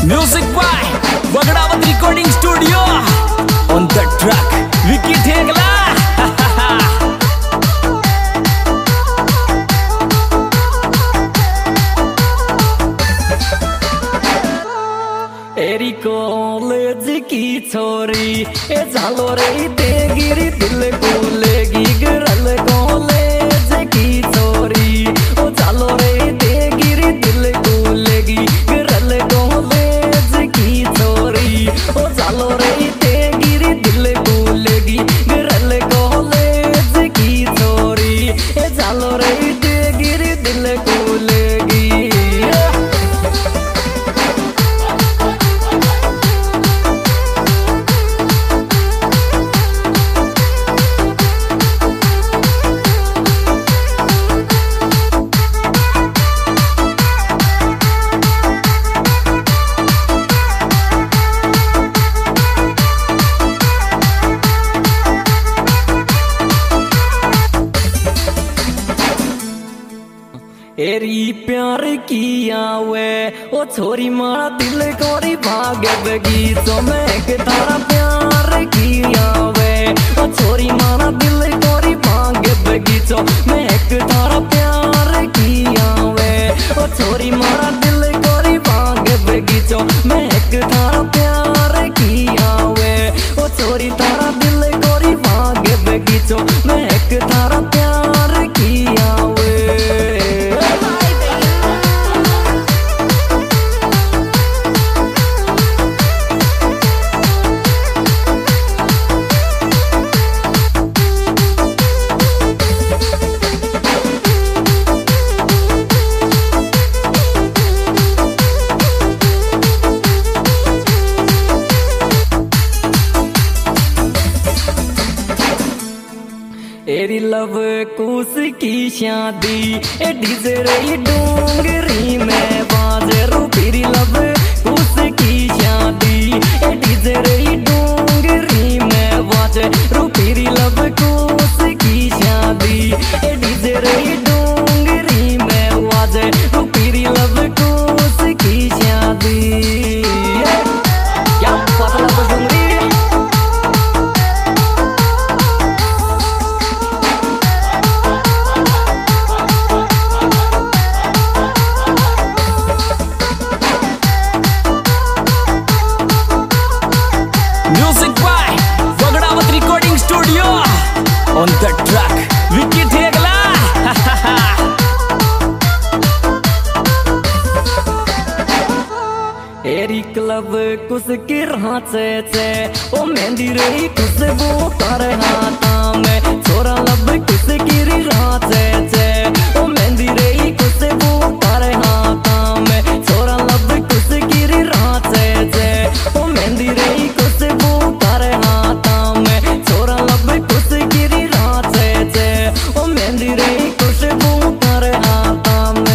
Music by Bagdawat Recording Studio. On the track, Vicky Thekla. एरी college की छोरी ए झालो रे तेगिरी दिल को लेगी गरल कॉलेज की छोरी ओ झालो रे तेगिरी दिल को लेगी गरल कॉलेज की छोरी ओ झालो रे तेगिरी दिल को लेगी गरल कॉलेज की छोरी ए झालो रे तेगिरी दिल को लेगी। एरी प्यार किया वे ओ छोरी मारा दिल कोरी भागे बगीचों में एक तारा प्यार किया वे ओ छोरी मारा दिल कोरी भागे बगीचों में एक तारा प्यार किया वे ओ छोरी मारा दिल कोरी भागे बगीचों में एक तारा प्यार किया वे ओ छोरी तारा दिल कोरी भागे बगीचों में एक तारा प्यार किया वे। एरी लव कुस की शादी ए डीजे रे डोंगरी में बाजे रू फिरी लव कुस की शादी ए डीजे रे डोंगरी में बाजे रू फिरी लव कुस की शादी ए डीजे रे डोंगरी में बाजे रू फिरी लव कुस की शादी। क्या पता लग डोंगरी on the track, Vicky Thekla. एरी क्लब कुछ की रांचे से ओ मेहंदी रही खुशबू कर हाथा में छोरा लब कुछ की रांचे से ओ मेहंदी रही खुशबू कर हाथा में छोरा लब कुछ की रांचे से ओ मेहंदी रही खुशबू कर हाथा में छोरा लब कुछ की रांचे से ओ मेहंदी रही खुशबू कर हाथा में।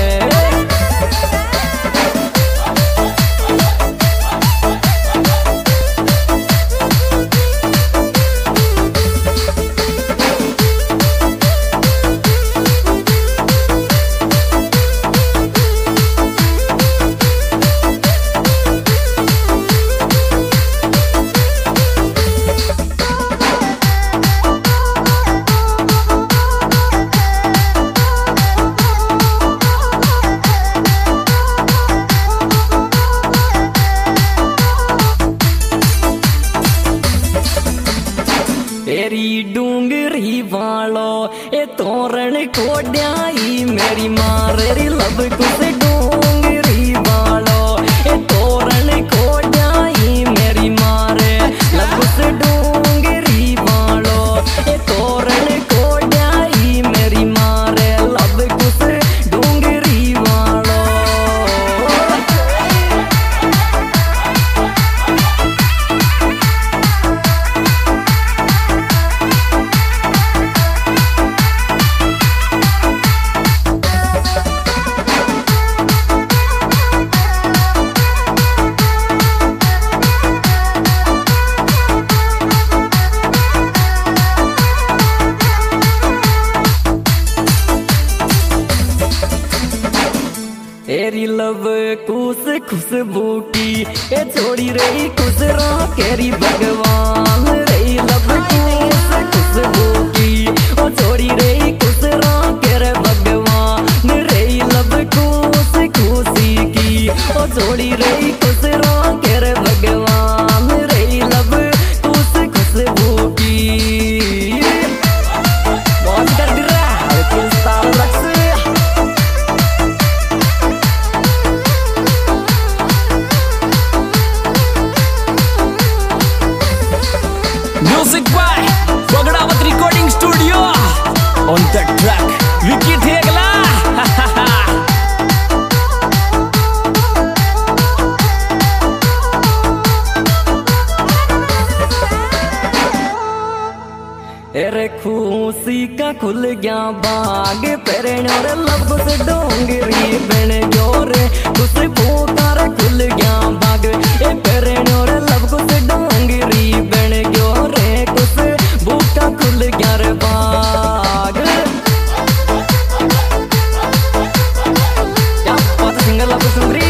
एरी डूंगरी वालो ए तोरण कोड्याई मेरी मारेरी लब कुछ डूंगरी वालो ए तोरण कोड्याई मेरी मारे लब कुछ डूंगरी वालो ए तोरण कोड्याई मेरी मारे लब कुछ डूंगरी वालो। एरी लब कुस खुशबू की ए छोड़ी रही खुश केरी भगवान रही लब कुस खुशबू की ओ छोड़ी रही खुश केरे भगवान रही लब कुस खुशी की ओ छोड़ी रही खुश केरे भगवान रही लब कुस खुशबू की बहुत कर दिया Music by Bagdawat Recording Studio. On the track, Vicky Thegla. अरे खुशी का खुल गया बाग पेरे और लब से डोंगरी बन गयो रे खुशबू का खुल गया बाग ए पेरे और लब से डोंगरी बन गयो रे खुशबू का खुल गया रे बाग क्या बात सिंगल लब सुंदरी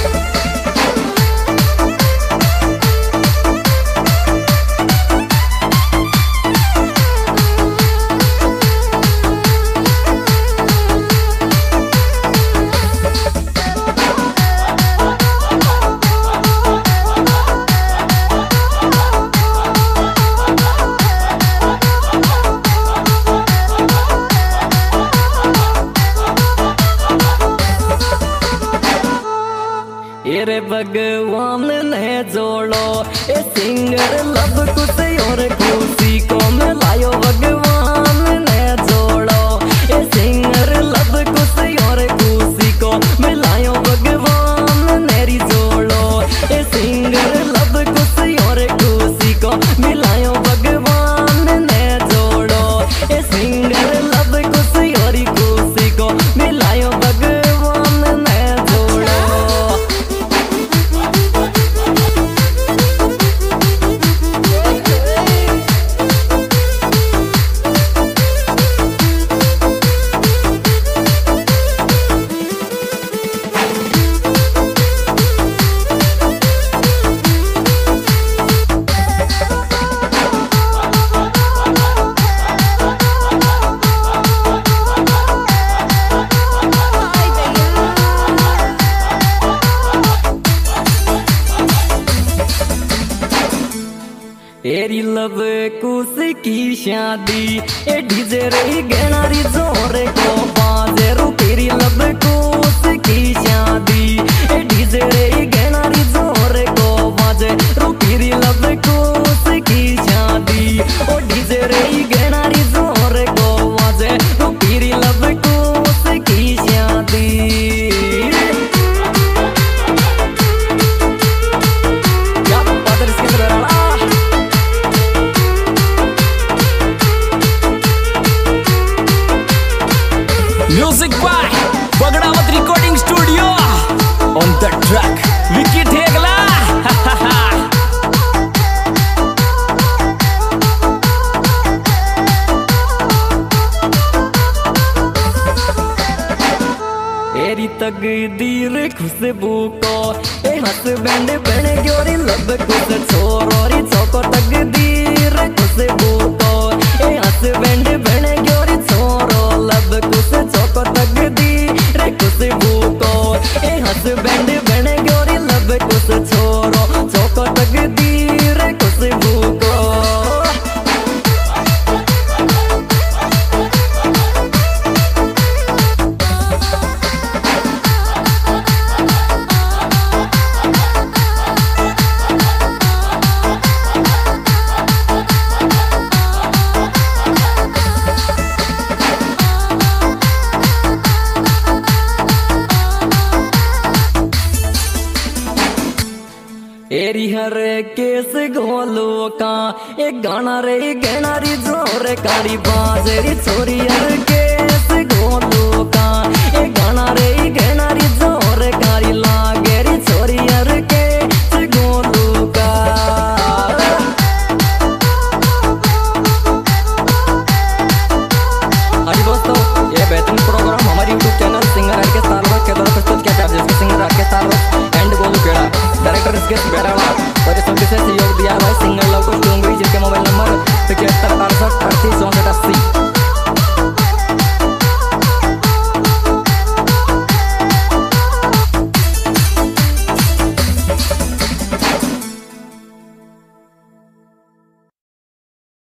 रे भगवान ने जोड़ो ए सिंगर लब कुछ और खुशी को मिलायो भगवान ने जोड़ो ए सिंगर लब कुछ और खुशी को मिलायो भगवान नेरी जोड़ो ए सिंगर लब कुछ और खुशी को मिलायो भगवान ने जोड़ो ए सिंगर लब कुछ और खुशी को मिलायो भगवान ने जोड़ो एरी लब कुस की शादी ए डीजे रही गहनारी जोर को बाजे रुकेरी लब कुस की शादी ए डीजे रही गहनारी जोर को बाजे रुकेरी लब कुस की शादी ओ डीजे रही गहनारी जोर को बाजे रुकेरी लब कुस की शादी क्या बात इसके अंदर Music by Bagdawat Recording Studio. On the track, Vicky Thegla. एरी तकदीर खुशबू को ए हस्बैंड बन गयो रे लब कुछ छोरो रे चौको तकदीर खुशबू को ए हस्बैंड बन गयो रे छोरो लब कुछ चौको तकदीर खुशबू को ए हस्बैंड बन गयो रे लब कुछ छोरो चौको तकदीर खुशबू को एरी हर केस गोलो का एक गाना रे गहनारी जोर कारी बाजेरी छोरी हर केस गोलो का एक गाना रे गहनारी जोर कारी लागेरी छोरी हर केस गोलो का हाँ जी दोस्तों, ये बेहतरीन प्रोग्राम हमारे YouTube चैनल सिंगर के साल के द्वारा प्रस्तुत किया जा रहा है। मुकेश बेरावा और संग से